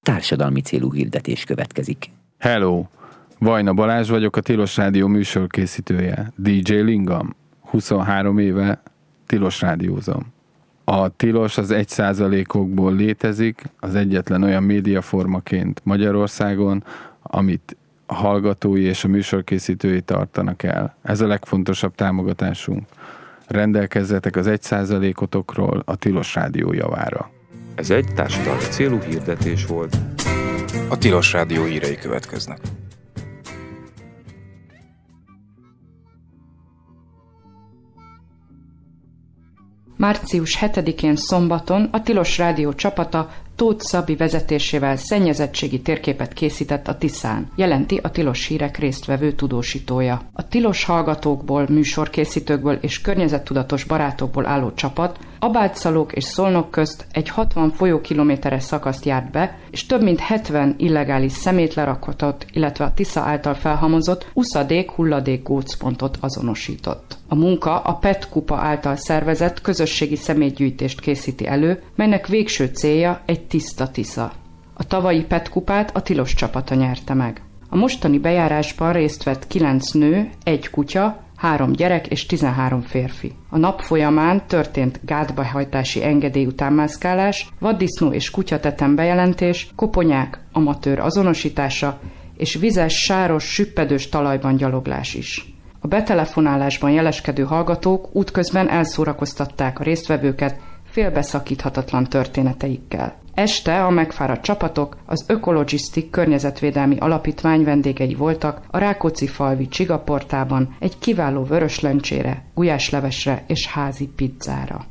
társadalmi célú hirdetés következik. Hello! Vajna Balázs vagyok, a Tilos Rádió műsorkészítője. DJ Lingam. 23 éve Tilos rádiózom. A Tilos az 1%-okból létezik, az egyetlen olyan médiaformaként Magyarországon, amit a hallgatói és a műsorkészítői tartanak el. Ez a legfontosabb támogatásunk. Rendelkezzetek az 1%-otokról a Tilos Rádió javára. Ez egy társadalmi célú hirdetés volt. A Tilos Rádió hírei következnek. Március 7-én szombaton a Tilos Rádió csapata Tóth Szabi vezetésével szennyezettségi térképet készített a Tiszán, jelenti a Tilos hírek résztvevő tudósítója. A Tilos hallgatókból, műsorkészítőkből és környezettudatos barátokból álló csapat Abátszalók és Szolnok közt egy 60 folyókilométeres szakaszt járt be, és több mint 70 illegális szemétlerakatot, illetve a Tisza által felhamozott uszadék-hulladék gócpontot azonosított. A munka a PET Kupa által szervezett közösségi szemétgyűjtést készíti elő, melynek végső célja egy tiszta Tisza. A tavalyi PET Kupát a Tilos csapata nyerte meg. A mostani bejárásban részt vett 9 nő, 1 kutya, 3 gyerek és 13 férfi. A nap folyamán történt gátbehajtási engedély utánmászkálás, vaddisznó és kutyatetem bejelentés, koponyák, amatőr azonosítása és vizes, sáros, süppedős talajban gyaloglás is. A betelefonálásban jeleskedő hallgatók útközben elszórakoztatták a résztvevőket félbeszakíthatatlan történeteikkel. Este a megfáradt csapatok az Ökologisztik környezetvédelmi alapítvány vendégei voltak a Rákóczi-falvi Csigaportában egy kiváló vöröslencsére, gulyáslevesre és házi pizzára.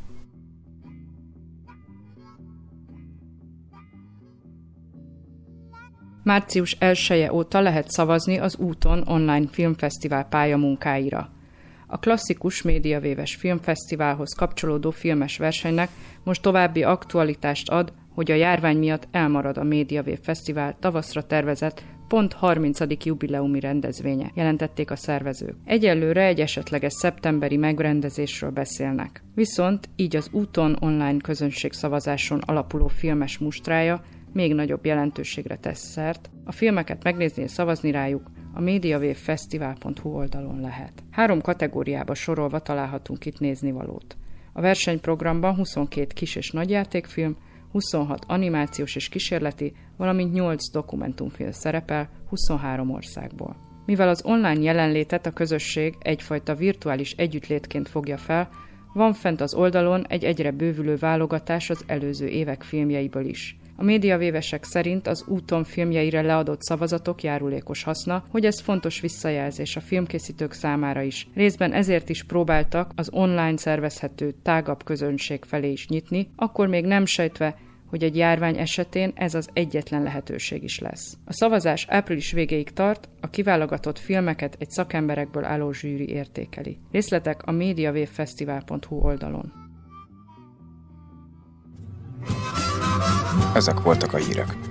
Március 1-e óta lehet szavazni az Úton online filmfesztivál pályamunkáira. A klasszikus médiavéves filmfesztiválhoz kapcsolódó filmes versenynek most további aktualitást ad, hogy a járvány miatt elmarad a Médiavév Fesztivál tavaszra tervezett pont 30. jubileumi rendezvénye, jelentették a szervezők. Egyelőre egy esetleges szeptemberi megrendezésről beszélnek. Viszont így az Úton online közönségszavazáson alapuló filmes mustrája még nagyobb jelentőségre tesz szert. A filmeket megnézni és szavazni rájuk a mediavévfesztivál.hu oldalon lehet. 3 kategóriába sorolva találhatunk itt néznivalót. A versenyprogramban 22 kis- és nagyjátékfilm, 26 animációs és kísérleti, valamint 8 dokumentumfilm szerepel 23 országból. Mivel az online jelenlétet a közösség egyfajta virtuális együttlétként fogja fel, van fent az oldalon egy egyre bővülő válogatás az előző évek filmjeiből is. A médiavévesek szerint az Úton filmjeire leadott szavazatok járulékos haszna, hogy ez fontos visszajelzés a filmkészítők számára is. Részben ezért is próbáltak az online szervezhető tágabb közönség felé is nyitni, akkor még nem sejtve, hogy egy járvány esetén ez az egyetlen lehetőség is lesz. A szavazás április végéig tart, a kiválogatott filmeket egy szakemberekből álló zsűri értékeli. Részletek a mediavévfesztivál.hu oldalon. Ezek voltak a hírek.